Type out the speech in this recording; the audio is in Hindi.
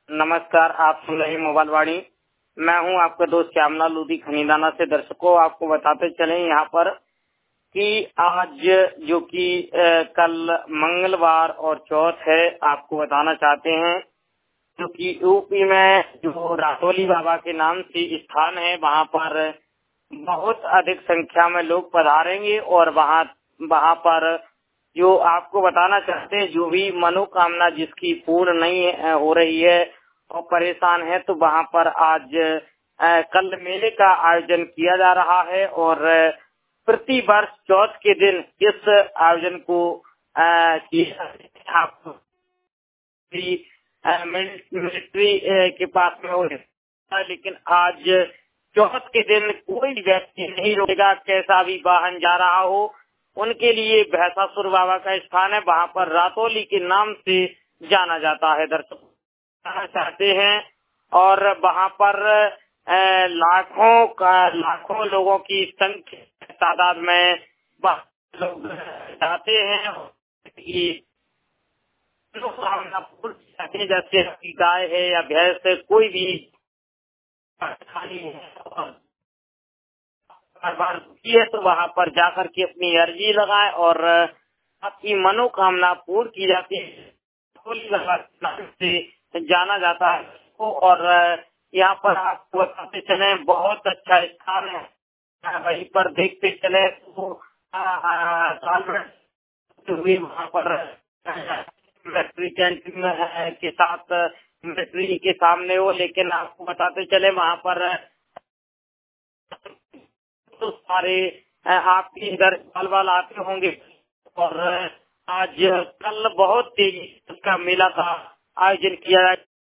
नमस्कार, आप सुन रहे हैं मोबाइल वाणी। मैं हूं आपका दोस्त श्यामलाल लोधी खनीदाना से। दर्शकों, आपको बताते चलें यहाँ पर कि आज जो कि कल मंगलवार और चौथ है, आपको बताना चाहते हैं जो कि यूपी में जो रातोली बाबा के नाम से स्थान है, वहाँ पर बहुत अधिक संख्या में लोग पधारेंगे और वहाँ वहाँ पर जो आपको बताना चाहते हैं, जो भी मनोकामना जिसकी पूर्ण नहीं हो रही है और परेशान है, तो वहाँ पर आज कल मेले का आयोजन किया जा रहा है। और प्रति वर्ष चौथ के दिन इस आयोजन को किया आपको मिलिट्री के पास में हो, लेकिन आज चौथ के दिन कोई व्यक्ति नहीं रोकेगा, कैसा भी वाहन जा रहा हो। उनके लिए भैंसासुर बाबा का स्थान है, वहाँ पर रातोली के नाम से जाना जाता है। दर्शक जाना चाहते हैं और वहाँ पर लाखों लोगों की संख्या तादाद में लोग जाते हैं कि मनोकामना पूर्ण करते हैं। जैसे आपकी गाय है या भैंस है, कोई भी खाली है और बार दुखी है, तो वहाँ पर जाकर के अपनी अर्जी लगाए और आपकी मनोकामना पूर्ण की जाती है। रातोली बाबा के नाम से जाना जाता है। और यहाँ पर आपको बताते चले, बहुत अच्छा स्थान है। वहीं पर देखते चले तो साल में हुई वहाँ पर मिलिट्री कैंटीन के साथ मिलिट्री के सामने हो, लेकिन आपको बताते चले वहाँ पर तो सारे आपके इधर बाल आते होंगे। और आज कल बहुत तेजी से उसका मेला का आयोजन किया